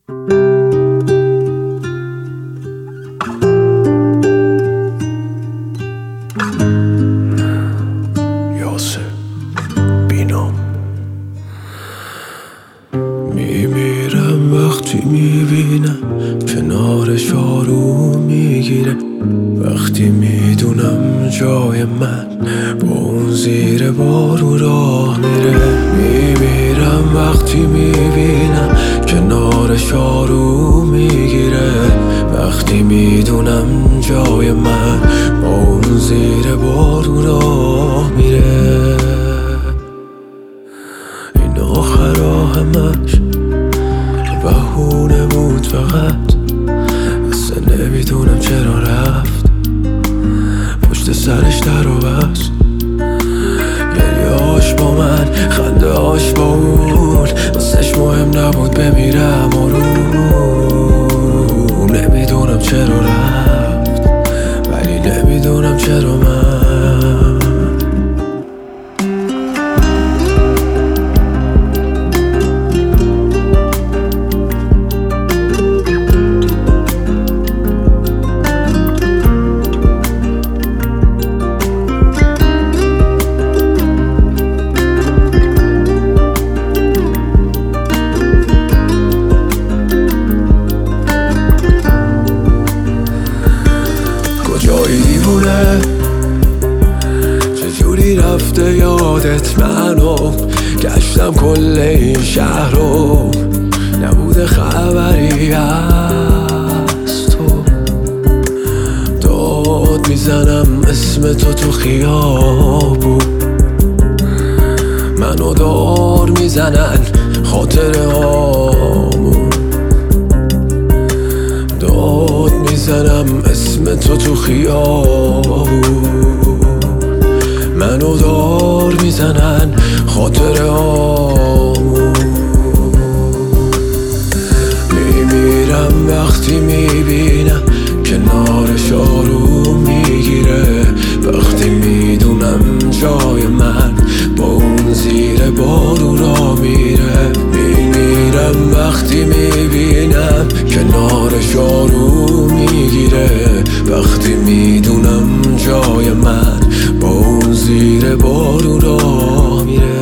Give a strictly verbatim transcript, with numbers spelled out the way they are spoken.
یاسر بینام میمیرم وقتی میبینم کنارش آروم میگیره، وقتی میدونم جای من با اون زیر بارون راه میره. میمیرم وقتی میبینم کنارش آروم میگیره، وقتی میدونم جای من با اون زیر بارون راه میره. این آخر همش بهونه بود فقط، اصلا نمیدونم چرا رفت، پشت سرش در و بست. گریه هاش با من، خنده هاش با اون، واسش مهم نبود بمیرم آروم. نمیدونم چرا رفت، ولی نمیدونم چرا من. کجایی دیوونه چجوری رفته یادت منو، گشتم کل این شهر رو نبوده خبری از تو. داد میزنم اسم تو تو خیابون، منو دار میزنن خاطره هامون. داد میزنم اسم تو تو خیابون، منو دار میزنن خاطره هامون. میمیرم وقتی میبینم کنارش آروم میگیره، وقتی میدونم جای من با اون زیر بارون را میره. میمیرم وقتی میبینم کنارش آروم میگیره، وقتی میدونم جای من با اون زیر بارون را میره.